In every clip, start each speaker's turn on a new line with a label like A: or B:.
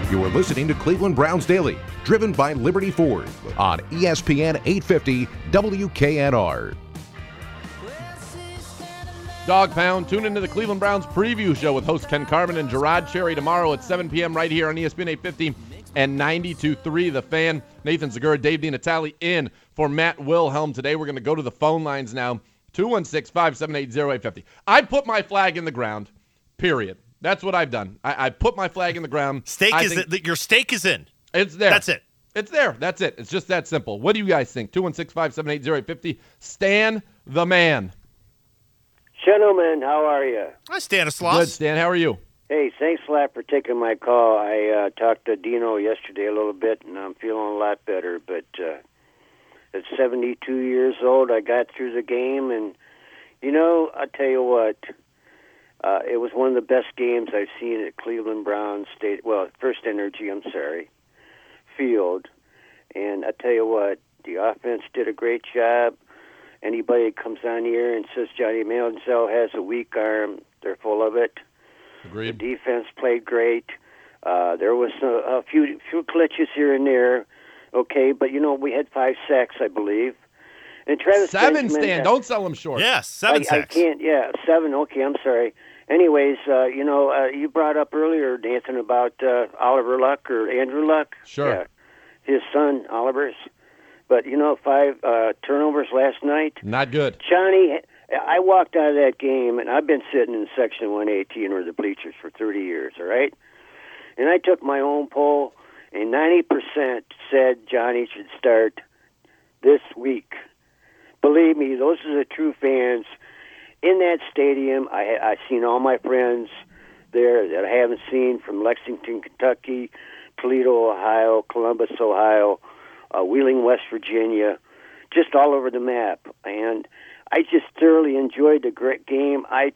A: You are listening to Cleveland Browns Daily, driven by Liberty Ford on ESPN 850 WKNR.
B: Dog Pound, tune into the Cleveland Browns preview show with host Ken Carmen and Gerard Cherry tomorrow at 7 p.m. right here on ESPN 850 and 92.3 The Fan. Nathan Segura, Dave DiNatale in for Matt Wilhelm. Today we're going to go to the phone lines now, 216-578-0850. I put my flag in the ground, period. That's what I've done. I put my flag in the ground.
C: Your stake is in.
B: It's there.
C: That's it.
B: It's there. That's it. It's just that simple. What do you guys think? 216-578-0850. Stan the man.
D: Gentlemen, how are you?
C: Hi, Stanislaus.
B: Good, Stan. How are you?
D: Hey, thanks a lot for taking my call. I talked to Dino yesterday a little bit, and I'm feeling a lot better. But at 72 years old, I got through the game, and, I'll tell you what, it was one of the best games I've seen at Cleveland Browns First Energy, Field. And I tell you what, the offense did a great job. Anybody that comes on here and says Johnny Manziel has a weak arm, they're full of it.
B: Agreed.
D: The defense played great. There was a few glitches here and there, okay, but we had 5 sacks, I believe. And Travis
B: 7,
D: Benjamin,
B: Stan. Don't sell him short.
C: Yes, 7 sacks.
D: I can't. Yeah, 7. Okay, I'm sorry. Anyways, you brought up earlier, Nathan, about Oliver Luck or Andrew Luck.
B: Sure.
D: Yeah, his son, Oliver's. But, 5 turnovers last night.
B: Not good.
D: Johnny, I walked out of that game, and I've been sitting in Section 118 or the bleachers for 30 years, all right? And I took my own poll, and 90% said Johnny should start this week. Believe me, those are the true fans. In that stadium, I've seen all my friends there that I haven't seen from Lexington, Kentucky, Toledo, Ohio, Columbus, Ohio, Wheeling, West Virginia, just all over the map. And I just thoroughly enjoyed the great game. I'm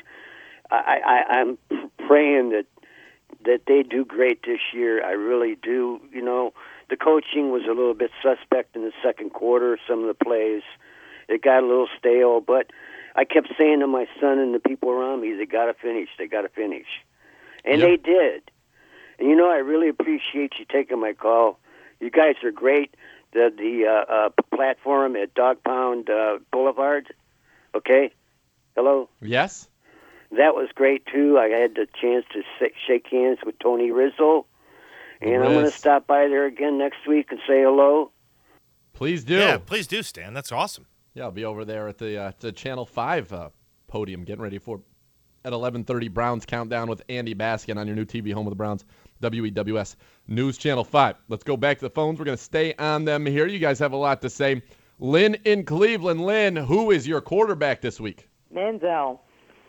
D: praying that they do great this year. I really do. The coaching was a little bit suspect in the second quarter. Some of the plays, it got a little stale. But I kept saying to my son and the people around me, they got to finish. They got to finish. And They did. And, I really appreciate you taking my call. You guys are great. The platform at Dog Pound Boulevard, okay? Hello?
B: Yes?
D: That was great, too. I had the chance to shake hands with Tony Rizzo. And I'm going to stop by there again next week and say hello.
B: Please do.
C: Yeah, please do, Stan. That's awesome.
B: Yeah, I'll be over there at the Channel 5 podium getting ready for at 11:30 Browns Countdown with Andy Baskin on your new TV home of the Browns, WEWS News Channel 5. Let's go back to the phones. We're going to stay on them here. You guys have a lot to say. Lynn in Cleveland. Lynn, who is your quarterback this week?
E: Manziel.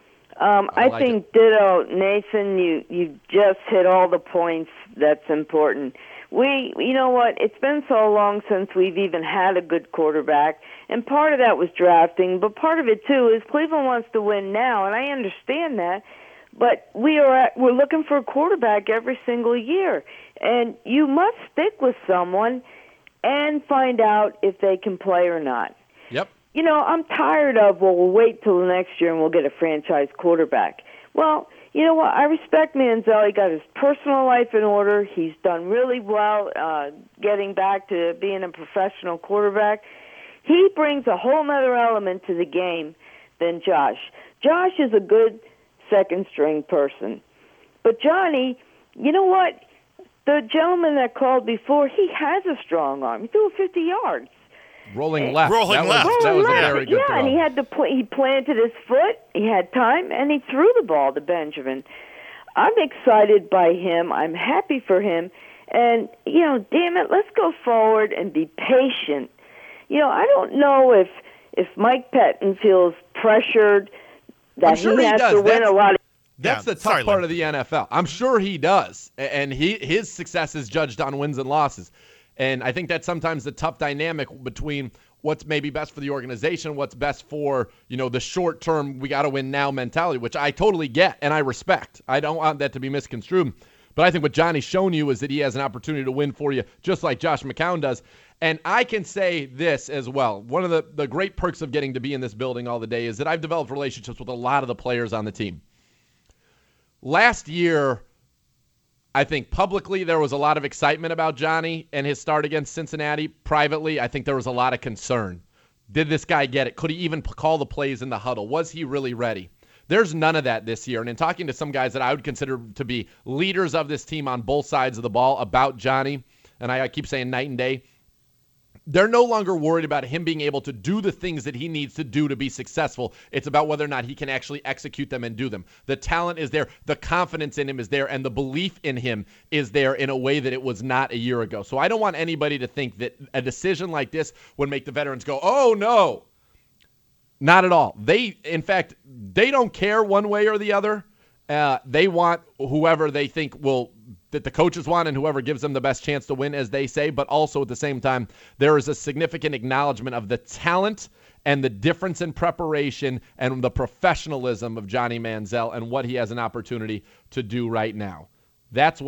E: I think ditto, Nathan. You just hit all the points that's important. You know what? It's been so long since we've even had a good quarterback, and part of that was drafting, but part of it too is Cleveland wants to win now, and I understand that. But we're looking for a quarterback every single year, and you must stick with someone and find out if they can play or not.
B: Yep.
E: I'm tired of, we'll wait till the next year and we'll get a franchise quarterback. Well, you know what? I respect Manziel. He got his personal life in order. He's done really well getting back to being a professional quarterback. He brings a whole other element to the game than Josh. Josh is a good second-string person. But Johnny, you know what? The gentleman that called before, he has a strong arm. He threw it 50 yards.
B: Rolling left.
C: Rolling left.
B: That was a very good throw.
E: And he had he planted his foot. He had time, and he threw the ball to Benjamin. I'm excited by him. I'm happy for him. And, damn it, let's go forward and be patient. I don't know if Mike Pettin feels pressured that
B: he
E: has
B: does.
E: to win a lot of.
B: That's the tough part of the NFL. I'm sure he does. And his success is judged on wins and losses. And I think that's sometimes the tough dynamic between what's maybe best for the organization, what's best for, the short-term, we got to win now mentality, which I totally get and I respect. I don't want that to be misconstrued. But I think what Johnny's shown you is that he has an opportunity to win for you, just like Josh McCown does. And I can say this as well. One of the great perks of getting to be in this building all the day is that I've developed relationships with a lot of the players on the team. Last year, I think publicly there was a lot of excitement about Johnny and his start against Cincinnati. Privately, I think there was a lot of concern. Did this guy get it? Could he even call the plays in the huddle? Was he really ready? There's none of that this year. And in talking to some guys that I would consider to be leaders of this team on both sides of the ball about Johnny, and I keep saying night and day, they're no longer worried about him being able to do the things that he needs to do to be successful. It's about whether or not he can actually execute them and do them. The talent is there. The confidence in him is there. And the belief in him is there in a way that it was not a year ago. So I don't want anybody to think that a decision like this would make the veterans go, oh, no. Not at all. In fact, they don't care one way or the other. They want whoever they think that the coaches want and whoever gives them the best chance to win, as they say. But also at the same time, there is a significant acknowledgement of the talent and the difference in preparation and the professionalism of Johnny Manziel and what he has an opportunity to do right now. That's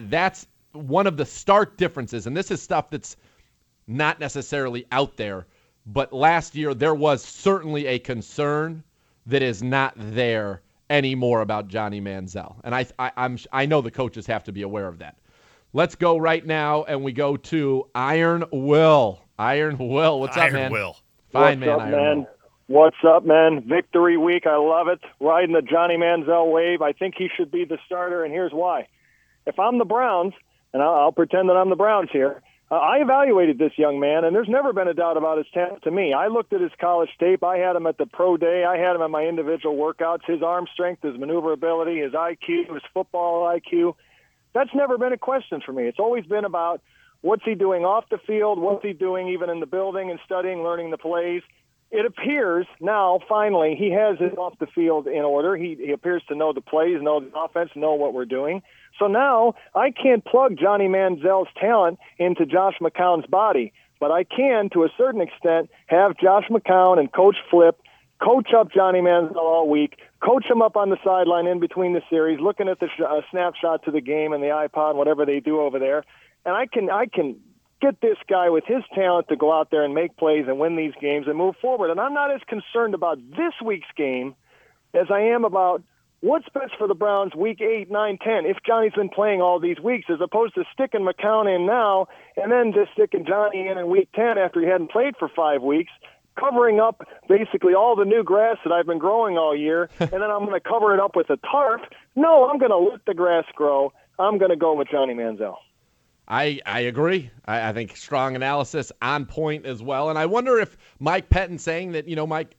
B: one of the stark differences. And this is stuff that's not necessarily out there. But last year, there was certainly a concern that is not there anymore about Johnny Manziel. And I know the coaches have to be aware of that. Let's go right now, and we go to Iron Will. Iron Will, what's up, man?
C: Iron Will.
B: Fine,
F: What's
B: man.
F: up,
B: Iron
F: man?
B: Will.
F: What's up, man? Victory week. I love it. Riding the Johnny Manziel wave. I think he should be the starter, and here's why. If I'm the Browns, and I'll pretend that I'm the Browns here, I evaluated this young man, and there's never been a doubt about his talent to me. I looked at his college tape. I had him at the pro day. I had him at my individual workouts. His arm strength, his maneuverability, his IQ, his football IQ. That's never been a question for me. It's always been about what's he doing off the field, what's he doing even in the building and studying, learning the plays. It appears now, finally, he has his off the field in order. He appears to know the plays, know the offense, know what we're doing. So now I can't plug Johnny Manziel's talent into Josh McCown's body, but I can, to a certain extent, have Josh McCown and Coach Flip coach up Johnny Manziel all week, coach him up on the sideline in between the series, looking at the snapshot to the game and the iPod, whatever they do over there, and I can get this guy with his talent to go out there and make plays and win these games and move forward. And I'm not as concerned about this week's game as I am about what's best for the Browns week 8, 9, 10, if Johnny's been playing all these weeks, as opposed to sticking McCown in now and then just sticking Johnny in week 10 after he hadn't played for 5 weeks, covering up basically all the new grass that I've been growing all year, and then I'm going to cover it up with a tarp. No, I'm going to let the grass grow. I'm going to go with Johnny Manziel.
B: I agree. I think strong analysis, on point as well. And I wonder if Mike Pettin saying that,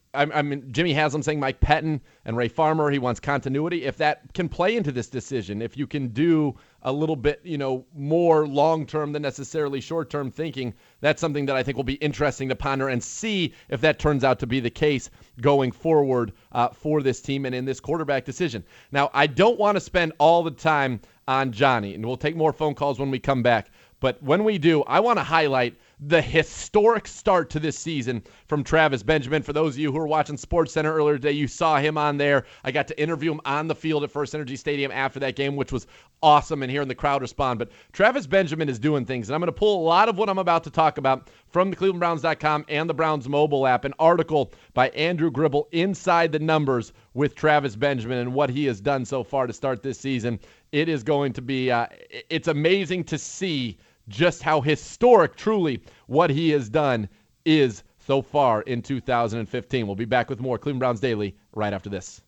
B: Jimmy Haslam saying Mike Pettin and Ray Farmer, he wants continuity, if that can play into this decision, if you can do a little bit, more long-term than necessarily short-term thinking, that's something that I think will be interesting to ponder and see if that turns out to be the case going forward for this team and in this quarterback decision. Now, I don't want to spend all the time on Johnny, and we'll take more phone calls when we come back. But when we do, I want to highlight the historic start to this season from Travis Benjamin. For those of you who were watching SportsCenter earlier today, you saw him on there. I got to interview him on the field at First Energy Stadium after that game, which was awesome, and hearing the crowd respond. But Travis Benjamin is doing things, and I'm going to pull a lot of what I'm about to talk about from the ClevelandBrowns.com and the Browns mobile app, an article by Andrew Gribble, Inside the Numbers with Travis Benjamin and what he has done so far to start this season. It is going to be it's amazing to see just how historic, truly, what he has done is so far in 2015. We'll be back with more Cleveland Browns Daily right after this.